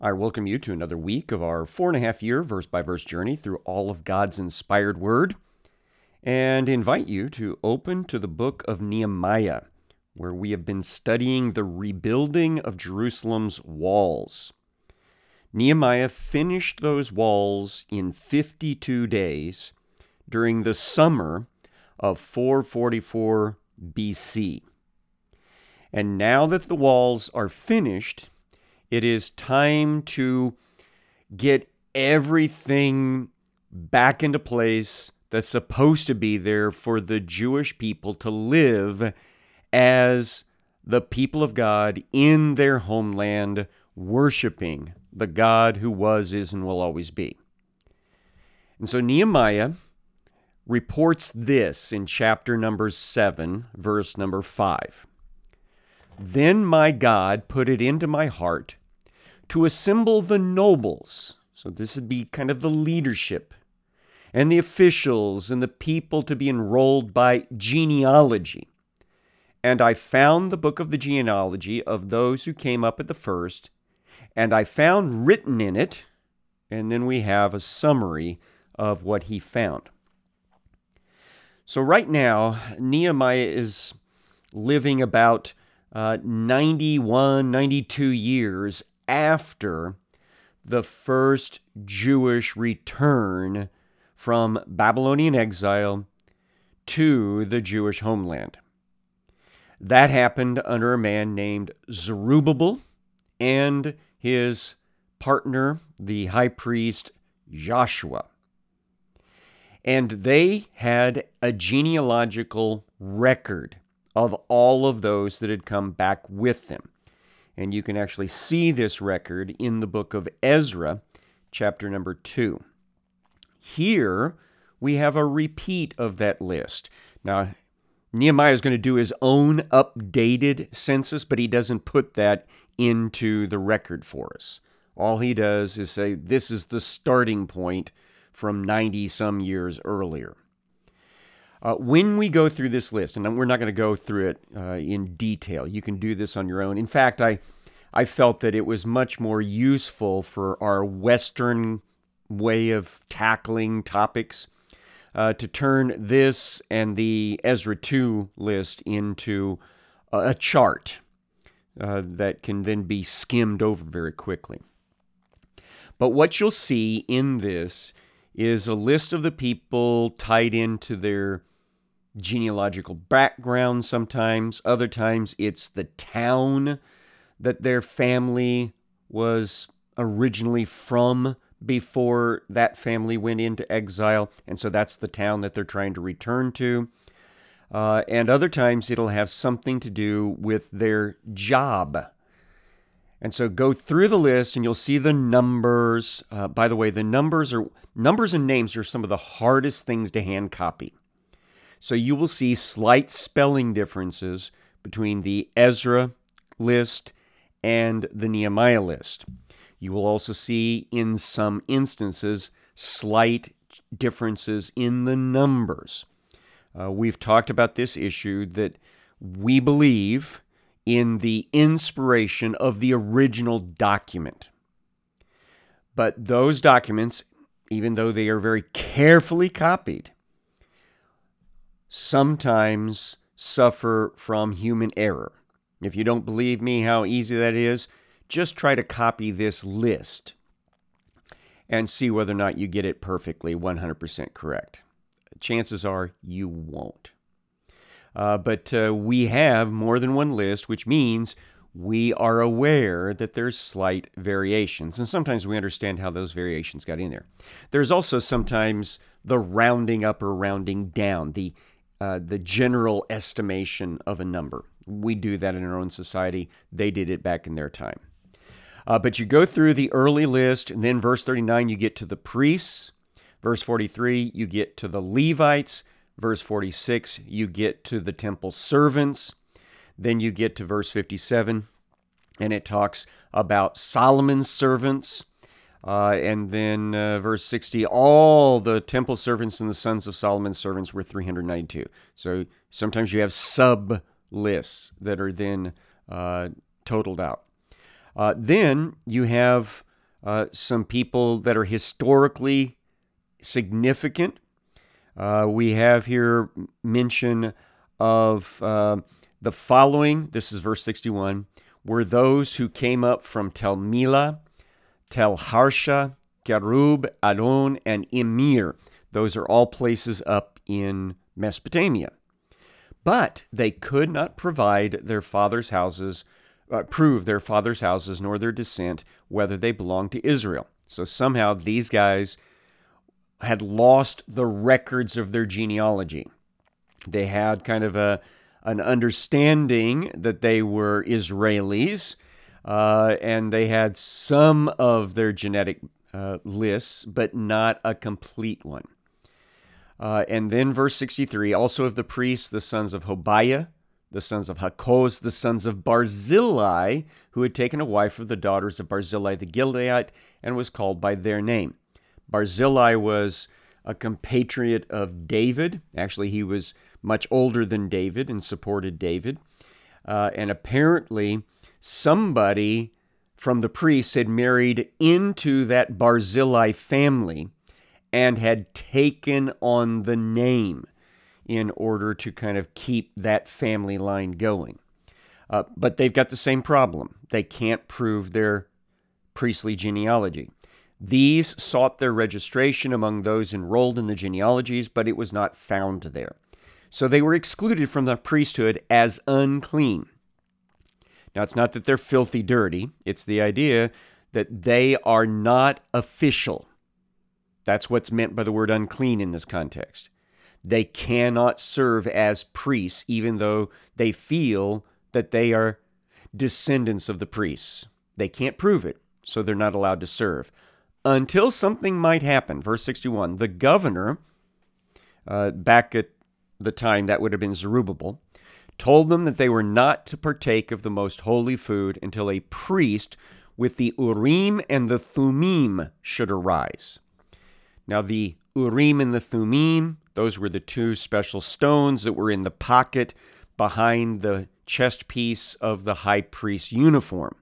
I welcome you to another week of our 4.5 year verse by verse journey through all of God's inspired word, and invite you to open to the book of Nehemiah, where we have been studying the rebuilding of Jerusalem's walls. Nehemiah finished those walls in 52 days during the summer of 444 BC. And now that the walls are finished, it is time to get everything back into place that's supposed to be there for the Jewish people to live as the people of God in their homeland, worshiping the God who was, is, and will always be. And so Nehemiah reports this in chapter number 7, verse number 5. Then my God put it into my heart to assemble the nobles, so this would be kind of the leadership, and the officials and the people to be enrolled by genealogy. And I found the book of the genealogy of those who came up at the first, and I found written in it, and then we have a summary of what he found. So right now, Nehemiah is living about 91, 92 years after the first Jewish return from Babylonian exile to the Jewish homeland. That happened under a man named Zerubbabel and his partner, the high priest Joshua. And they had a genealogical record of all of those that had come back with them. And you can actually see this record in the book of Ezra, chapter number 2. Here, we have a repeat of that list. Now, Nehemiah is going to do his own updated census, but he doesn't put that into the record for us. All he does is say, this is the starting point from 90-some years earlier. When we go through this list, and we're not going to go through it in detail, you can do this on your own. In fact, I felt that it was much more useful for our Western way of tackling topics to turn this and the Ezra 2 list into a chart that can then be skimmed over very quickly. But what you'll see in this is a list of the people tied into their genealogical background sometimes. Other times it's the town that their family was originally from before that family went into exile. And so that's the town that they're trying to return to. And other times it'll have something to do with their job. And so go through the list and you'll see the numbers. By the way, the numbers and names are some of the hardest things to hand copy. So you will see slight spelling differences between the Ezra list and the Nehemiah list. You will also see, in some instances, slight differences in the numbers. We've talked about this issue that we believe in the inspiration of the original document. But those documents, even though they are very carefully copied, sometimes suffer from human error. If you don't believe me how easy that is, just try to copy this list and see whether or not you get it perfectly 100% correct. Chances are you won't. But we have more than one list, which means we are aware that there's slight variations. And sometimes we understand how those variations got in there. There's also sometimes the rounding up or rounding down, the general estimation of a number. We do that in our own society. They did it back in their time. But you go through the early list, and then verse 39, you get to the priests. Verse 43, you get to the Levites. Verse 46, you get to the temple servants. Then you get to verse 57, and it talks about Solomon's servants. And then verse 60, all the temple servants and the sons of Solomon's servants were 392. So sometimes you have sub-lists that are then totaled out. Then you have some people that are historically significant. We have here mention of the following. This is verse 61. Were those who came up from Tel Milah, Tel Harsha, Kerub, Adon, and Emir. Those are all places up in Mesopotamia. But they could not provide their fathers' houses, prove their fathers' houses, nor their descent, whether they belonged to Israel. So somehow these guys had lost the records of their genealogy. They had kind of an understanding that they were Israelis, and they had some of their genetic lists, but not a complete one. And then verse 63, also of the priests, the sons of Hobaiah, the sons of Hakkoz, the sons of Barzillai, who had taken a wife of the daughters of Barzillai the Gileadite, and was called by their name. Barzillai was a compatriot of David. Actually, he was much older than David and supported David. And apparently, somebody from the priests had married into that Barzillai family and had taken on the name in order to kind of keep that family line going. But they've got the same problem. They can't prove their priestly genealogy. These sought their registration among those enrolled in the genealogies, but it was not found there. So they were excluded from the priesthood as unclean. Now, it's not that they're filthy dirty. It's the idea that they are not official. That's what's meant by the word unclean in this context. They cannot serve as priests, even though they feel that they are descendants of the priests. They can't prove it, so they're not allowed to serve. Until something might happen. Verse 61, the governor, back at the time that would have been Zerubbabel, told them that they were not to partake of the most holy food until a priest with the Urim and the Thummim should arise. Now the Urim and the Thummim, those were the two special stones that were in the pocket behind the chest piece of the high priest's uniform.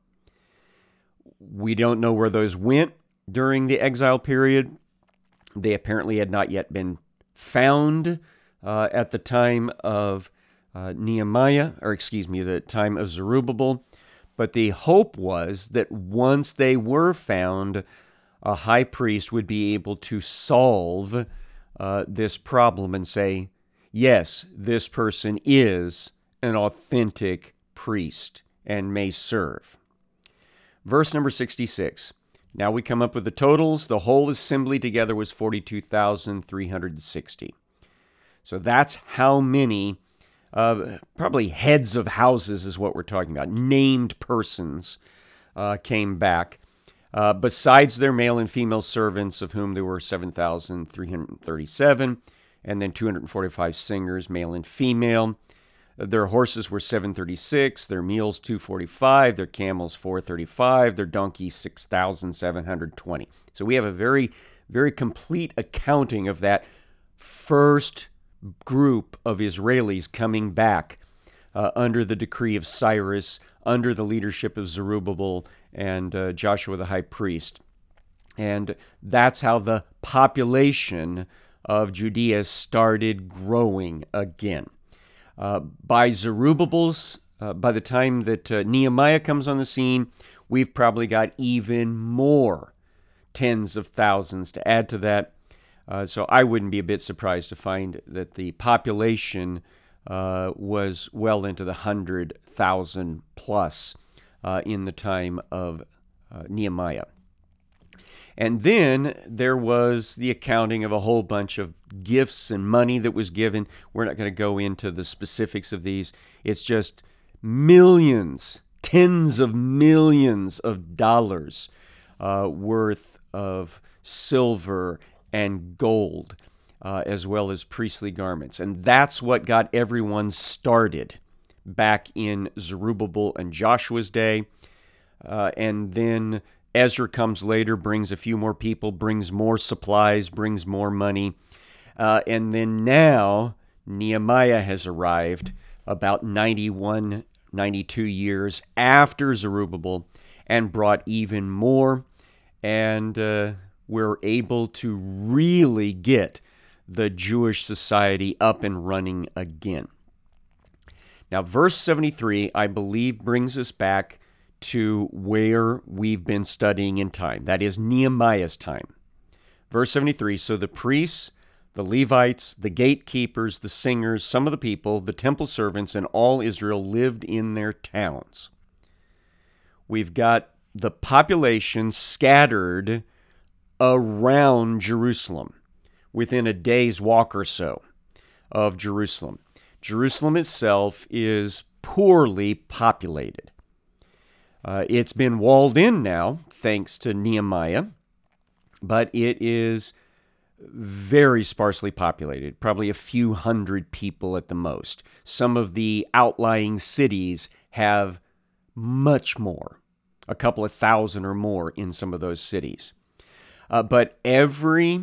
We don't know where those went during the exile period. They apparently had not yet been found at the time of the time of Zerubbabel. But the hope was that once they were found, a high priest would be able to solve this problem and say, yes, this person is an authentic priest and may serve. Verse number 66. Now we come up with the totals. The whole assembly together was 42,360. So that's how many, probably heads of houses is what we're talking about, named persons came back. Besides their male and female servants, of whom there were 7,337, and then 245 singers, male and female. Their horses were 736, their mules 245, their camels 435, their donkeys 6,720. So we have a very, very complete accounting of that first group of Israelis coming back under the decree of Cyrus, under the leadership of Zerubbabel and Joshua the high priest. And that's how the population of Judea started growing again. By Zerubbabel's, by the time that Nehemiah comes on the scene, we've probably got even more tens of thousands to add to that. So I wouldn't be a bit surprised to find that the population was well into the 100,000 plus in the time of Nehemiah. And then there was the accounting of a whole bunch of gifts and money that was given. We're not going to go into the specifics of these. It's just millions, tens of millions of dollars worth of silver and gold, as well as priestly garments. And that's what got everyone started back in Zerubbabel and Joshua's day. And then Ezra comes later, brings a few more people, brings more supplies, brings more money. And then now Nehemiah has arrived about 91, 92 years after Zerubbabel and brought even more. and we're able to really get the Jewish society up and running again. Now, verse 73, I believe, brings us back to where we've been studying in time. That is Nehemiah's time. Verse 73, so the priests, the Levites, the gatekeepers, the singers, some of the people, the temple servants, and all Israel lived in their towns. We've got the population scattered around Jerusalem, within a day's walk or so of Jerusalem. Jerusalem itself is poorly populated. It's been walled in now, thanks to Nehemiah, but it is very sparsely populated, probably a few hundred people at the most. Some of the outlying cities have much more, a couple of thousand or more in some of those cities. But every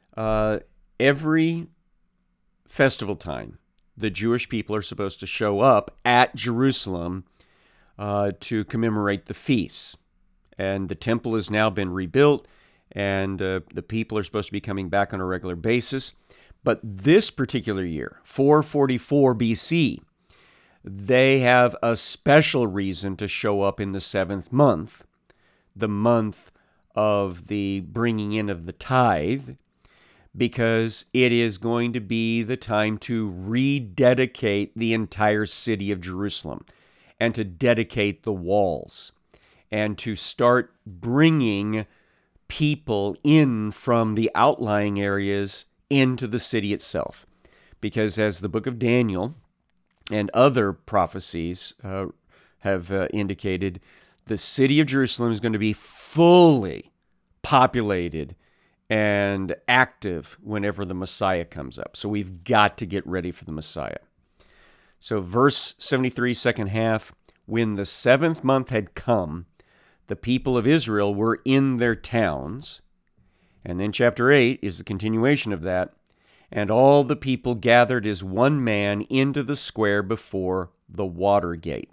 festival time, the Jewish people are supposed to show up at Jerusalem to commemorate the feasts. And the temple has now been rebuilt, and the people are supposed to be coming back on a regular basis. But this particular year, 444 BC, they have a special reason to show up in the seventh month, the month of the bringing in of the tithe, because it is going to be the time to rededicate the entire city of Jerusalem and to dedicate the walls and to start bringing people in from the outlying areas into the city itself. Because as the book of Daniel and other prophecies have indicated, the city of Jerusalem is going to be fully populated and active whenever the Messiah comes up. So we've got to get ready for the Messiah. So verse 73, second half, when the seventh month had come, the people of Israel were in their towns. And then chapter 8 is the continuation of that. And all the people gathered as one man into the square before the water gate.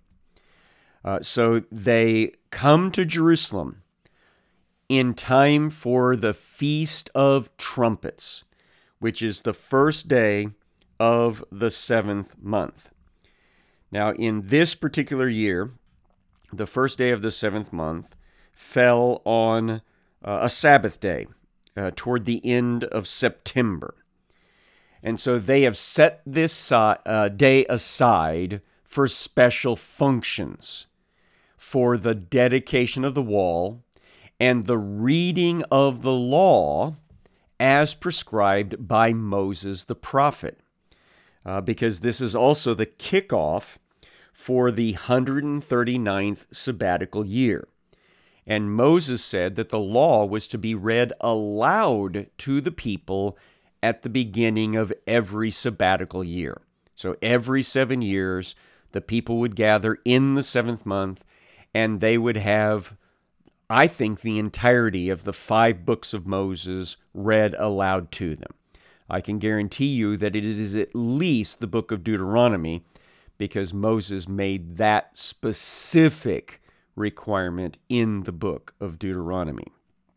So they come to Jerusalem in time for the Feast of Trumpets, which is the first day of the seventh month. Now, in this particular year, the first day of the seventh month fell on a Sabbath day toward the end of September. And so they have set this day aside for special functions, for the dedication of the wall and the reading of the law as prescribed by Moses the prophet, because this is also the kickoff for the 139th sabbatical year. And Moses said that the law was to be read aloud to the people at the beginning of every sabbatical year. So every 7 years, the people would gather in the seventh month, and they would have, I think, the entirety of the 5 books of Moses read aloud to them. I can guarantee you that it is at least the book of Deuteronomy, because Moses made that specific requirement in the book of Deuteronomy.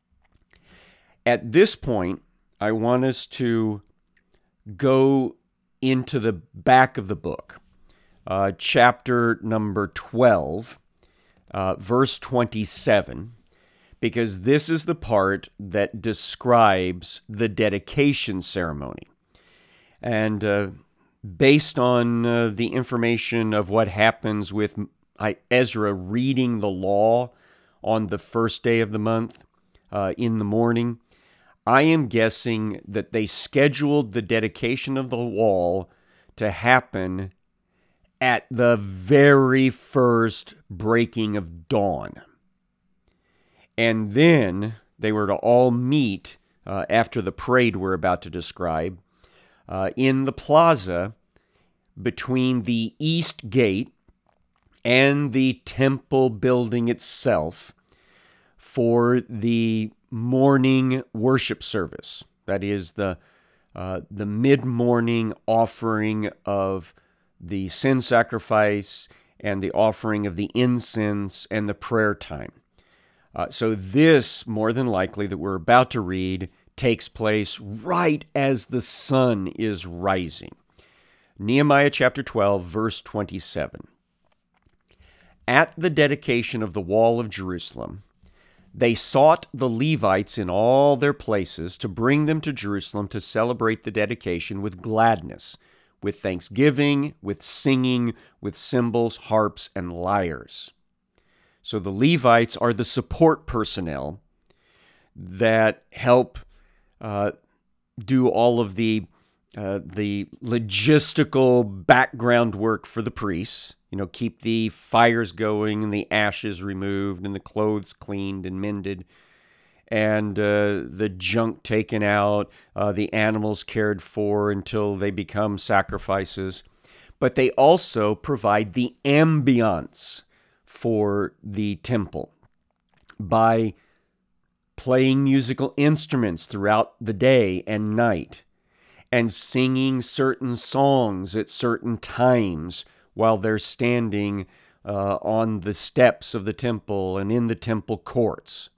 At this point, I want us to go into the back of the book, chapter number 12, verse 27, because this is the part that describes the dedication ceremony. And based on the information of what happens with Ezra reading the law on the first day of the month in the morning, I am guessing that they scheduled the dedication of the wall to happen at the very first breaking of dawn. And then they were to all meet after the parade we're about to describe in the plaza between the east gate and the temple building itself for the morning worship service. That is the mid-morning offering of the sin sacrifice and the offering of the incense and the prayer time. So this, more than likely, that we're about to read, takes place right as the sun is rising. Nehemiah chapter 12, verse 27. At the dedication of the wall of Jerusalem, they sought the Levites in all their places to bring them to Jerusalem to celebrate the dedication with gladness, with thanksgiving, with singing, with cymbals, harps, and lyres. So the Levites are the support personnel that help do all of the logistical background work for the priests. Keep the fires going and the ashes removed and the clothes cleaned and mended and the junk taken out, the animals cared for until they become sacrifices. But they also provide the ambiance for the temple by playing musical instruments throughout the day and night and singing certain songs at certain times while they're standing on the steps of the temple and in the temple courts.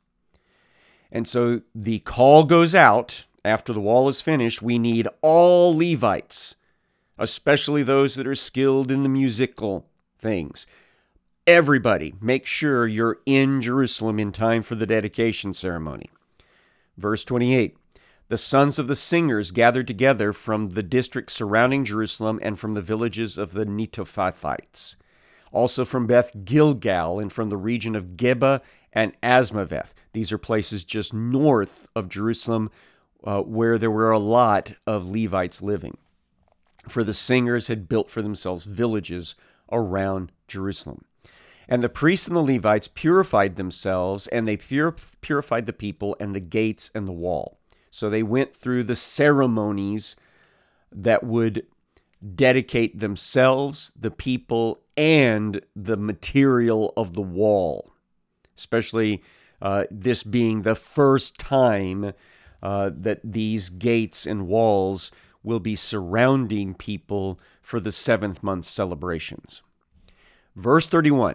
And so the call goes out after the wall is finished. We need all Levites, especially those that are skilled in the musical things. Everybody, make sure you're in Jerusalem in time for the dedication ceremony. Verse 28, the sons of the singers gathered together from the district surrounding Jerusalem and from the villages of the Netophathites, also from Beth Gilgal and from the region of Geba and Asmaveth. These are places just north of Jerusalem where there were a lot of Levites living. For the singers had built for themselves villages around Jerusalem. And the priests and the Levites purified themselves, and they purified the people and the gates and the wall. So they went through the ceremonies that would dedicate themselves, the people, and the material of the wall, especially this being the first time that these gates and walls will be surrounding people for the 7th month celebrations. Verse 31.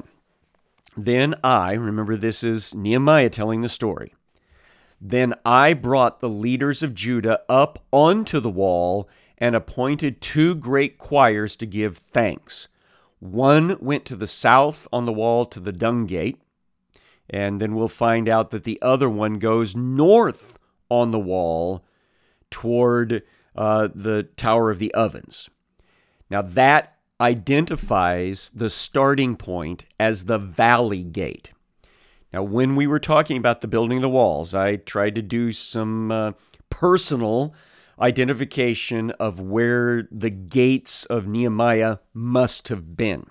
Then remember this is Nehemiah telling the story. Then I brought the leaders of Judah up onto the wall and appointed 2 great choirs to give thanks. One went to the south on the wall to the Dung Gate, and then we'll find out that the other one goes north on the wall toward the Tower of the Ovens. Now that identifies the starting point as the Valley Gate. Now, when we were talking about the building of the walls, I tried to do some personal identification of where the gates of Nehemiah must have been.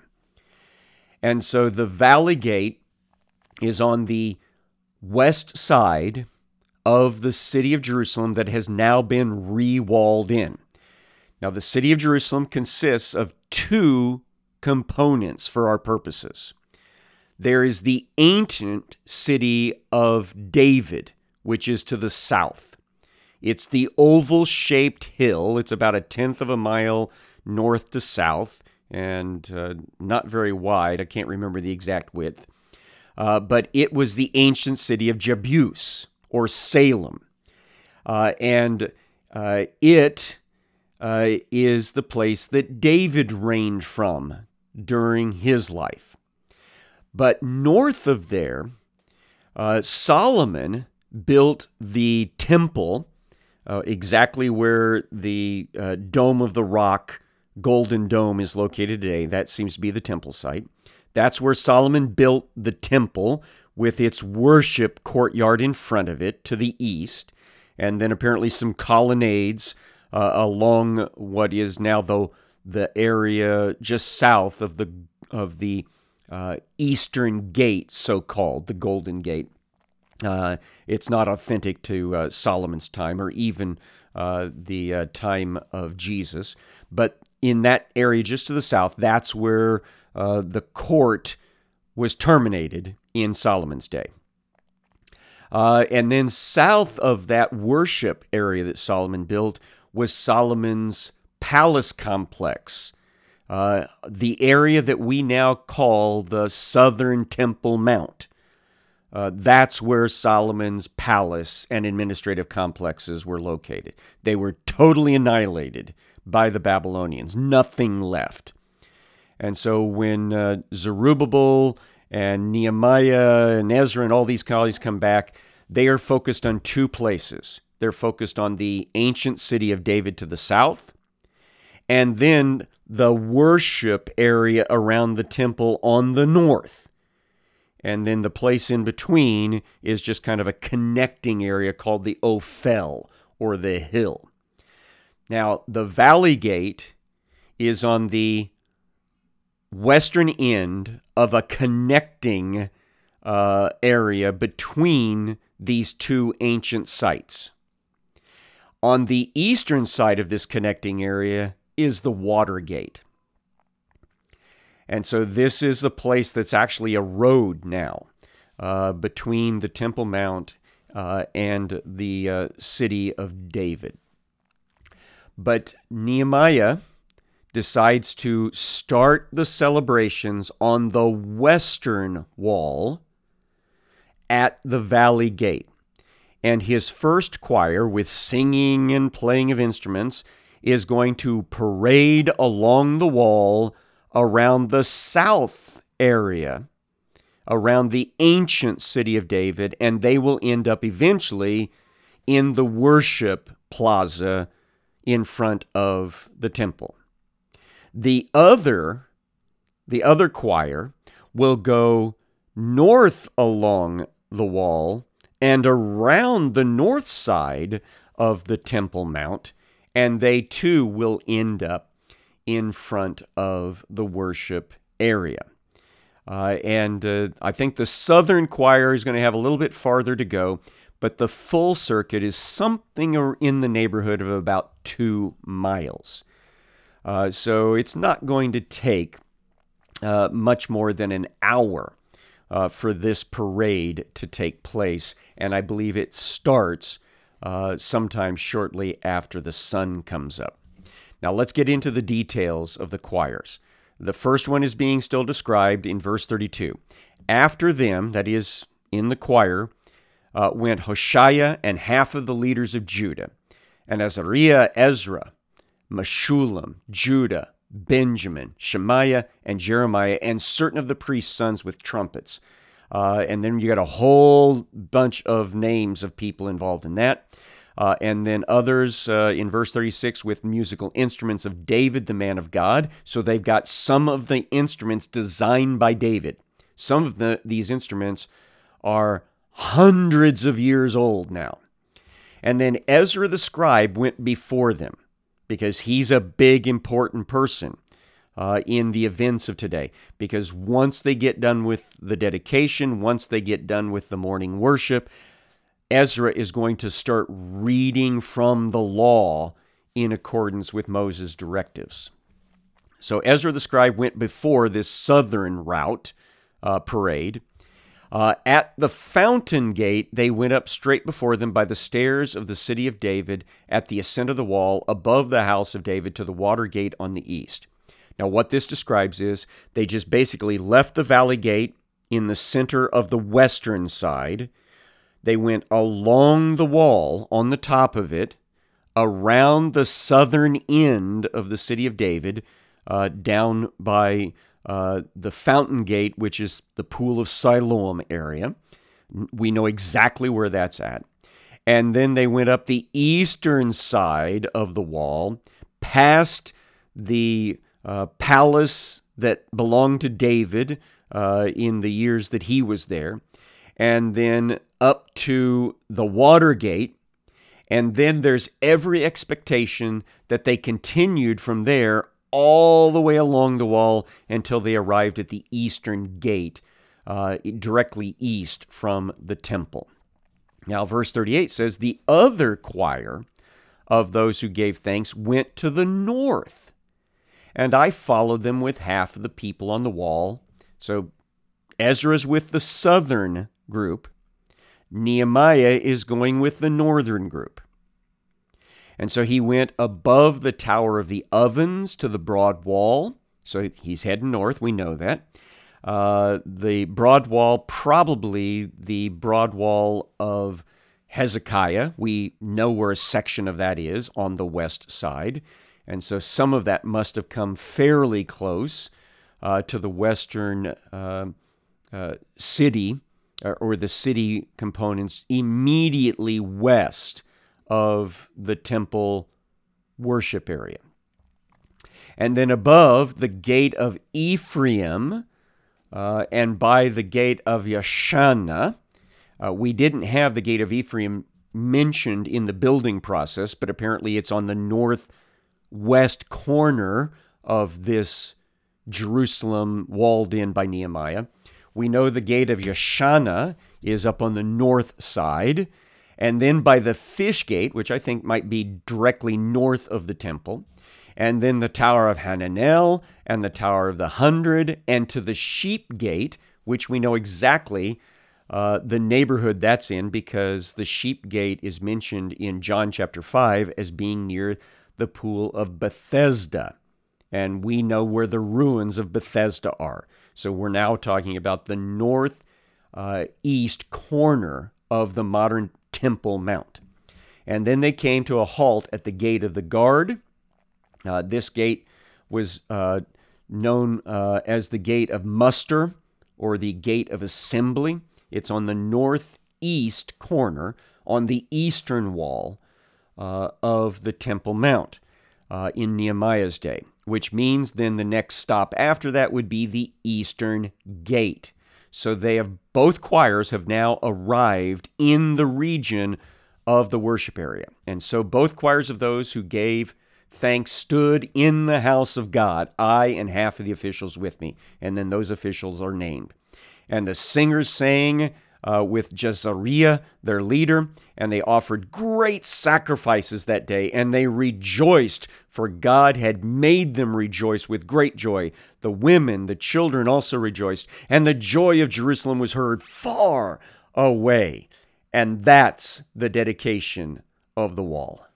And so the Valley Gate is on the west side of the city of Jerusalem that has now been re-walled in. Now, the city of Jerusalem consists of 2 components for our purposes. There is the ancient city of David, which is to the south. It's the oval-shaped hill. It's about 1/10 of a mile north to south and not very wide. I can't remember the exact width. But it was the ancient city of Jebus, or Salem. It is the place that David reigned from during his life. But north of there, Solomon built the temple, exactly where the Dome of the Rock, Golden Dome, is located today. That seems to be the temple site. That's where Solomon built the temple with its worship courtyard in front of it to the east, and then apparently some colonnades along what is now the area just south of the Eastern Gate, so-called, the Golden Gate. It's not authentic to Solomon's time or even the time of Jesus. But in that area just to the south, that's where the court was terminated in Solomon's day. And then south of that worship area that Solomon built was Solomon's palace complex, the area that we now call the Southern Temple Mount. that's where Solomon's palace and administrative complexes were located. They were totally annihilated by the Babylonians, nothing left. And so when Zerubbabel and Nehemiah and Ezra and all these guys come back, they are focused on two places. They're focused on the ancient city of David to the south, and then the worship area around the temple on the north. And then the place in between is just kind of a connecting area called the Ophel, or the hill. Now, the Valley Gate is on the western end of a connecting area between these two ancient sites. On the eastern side of this connecting area is the Water Gate. And so this is the place that's actually a road now between the Temple Mount and the city of David. But Nehemiah decides to start the celebrations on the western wall at the Valley Gate. And his first choir, with singing and playing of instruments, is going to parade along the wall around the south area, around the ancient city of David, and they will end up eventually in the worship plaza in front of the temple. The other choir will go north along the wall and around the north side of the Temple Mount, and they too will end up in front of the worship area. And I think the southern choir is going to have a little bit farther to go, but the full circuit is something in the neighborhood of about 2 miles. So it's not going to take much more than an hour for this parade to take place, and I believe it starts sometime shortly after the sun comes up. Now let's get into the details of the choirs. The first one is being still described in verse 32. After them, that is, in the choir, went Hoshea and half of the leaders of Judah, and Azariah, Ezra, Meshullam, Judah, Benjamin, Shemaiah, and Jeremiah, and certain of the priest's sons with trumpets. And then you got a whole bunch of names of people involved in that. And then others in verse 36 with musical instruments of David, the man of God. So they've got some of the instruments designed by David. Some of these instruments are hundreds of years old now. And then Ezra the scribe went before them, because he's a big, important person in the events of today. Because once they get done with the dedication, once they get done with the morning worship, Ezra is going to start reading from the law in accordance with Moses' directives. So Ezra the scribe went before this southern route parade. At the fountain gate, they went up straight before them by the stairs of the city of David at the ascent of the wall above the house of David to the water gate on the east. Now, what this describes is they just basically left the valley gate in the center of the western side. They went along the wall on the top of it, around the southern end of the city of David, down by the fountain gate, which is the pool of Siloam area. We know exactly where that's at. And then they went up the eastern side of the wall, past the palace that belonged to David in the years that he was there, and then up to the water gate. And then there's every expectation that they continued from there all the way along the wall until they arrived at the eastern gate, directly east from the temple. Now, verse 38 says, the other choir of those who gave thanks went to the north, and I followed them with half of the people on the wall. So Ezra's with the southern group. Nehemiah is going with the northern group. And so he went above the Tower of the Ovens to the broad wall. So he's heading north, we know that. The broad wall, probably the broad wall of Hezekiah. We know where a section of that is on the west side. And so some of that must have come fairly close to the western city, or the city components immediately west of the temple worship area. And then above the gate of Ephraim, and by the gate of Yeshana, we didn't have the gate of Ephraim mentioned in the building process, but apparently it's on the northwest corner of this Jerusalem walled in by Nehemiah. We know the gate of Yeshana is up on the north side, and then by the fish gate, which I think might be directly north of the temple, and then the Tower of Hananel and the Tower of the 100, and to the sheep gate, which we know exactly the neighborhood that's in, because the sheep gate is mentioned in John chapter 5 as being near the pool of Bethesda. And we know where the ruins of Bethesda are. So we're now talking about the northeast corner of the modern Temple Mount. And then they came to a halt at the gate of the guard. This gate was known as the gate of muster, or the gate of assembly. It's on the northeast corner, on the eastern wall of the Temple Mount in Nehemiah's day, which means then the next stop after that would be the eastern gate. So both choirs have now arrived in the region of the worship area. And so both choirs of those who gave thanks stood in the house of God, I and half of the officials with me. And then those officials are named. And the singers sang with Jezariah, their leader, and they offered great sacrifices that day, and they rejoiced, for God had made them rejoice with great joy. The women, the children also rejoiced, and the joy of Jerusalem was heard far away. And that's the dedication of the wall.